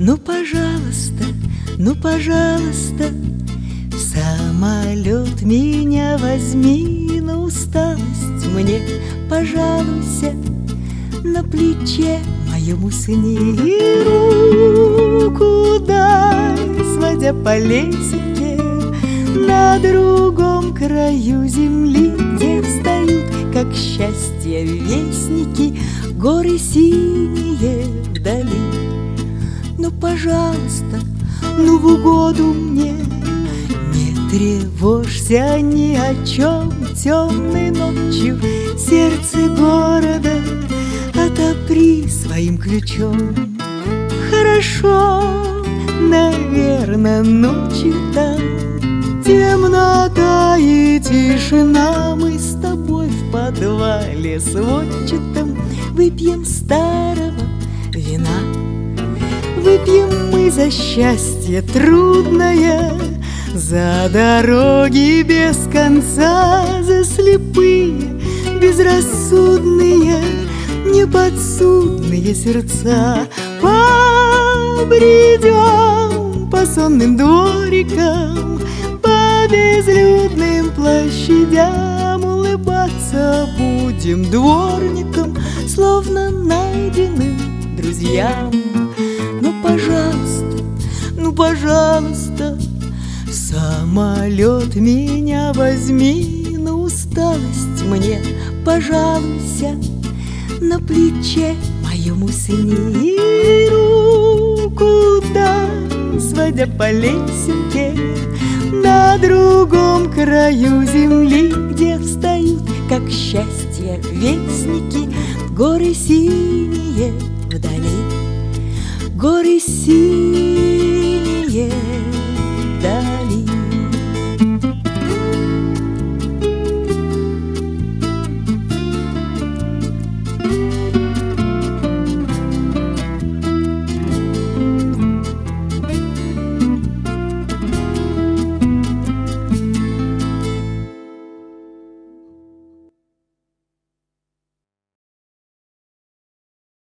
Ну, пожалуйста, ну, пожалуйста, в самолет меня возьми, на усталость мне пожалуйся, на плече моем усни и руку дай, сводя по лесенке на другом краю земли, где встают, как счастье, вестники, горы синие вдали. Ну, пожалуйста, ну, в угоду мне, не тревожься ни о чем, темной ночью сердце города отопри своим ключом. Хорошо, наверно, ночью там темнота и тишина, мы с тобой в подвале сводчатом выпьем старого вина. Выпьем мы за счастье трудное, за дороги без конца, за слепые, безрассудные, неподсудные сердца. Побредем по сонным дворикам, по безлюдным площадям, улыбаться будем дворникам, словно найденным друзьям. Ну, пожалуйста, ну, пожалуйста, в самолет меня возьми, на усталость мне пожалуйся, на плече моем усни и руку дай, сводя по лесенке на другом краю земли, где встают, как счастье, вестники, горы синие вдали. Горы синие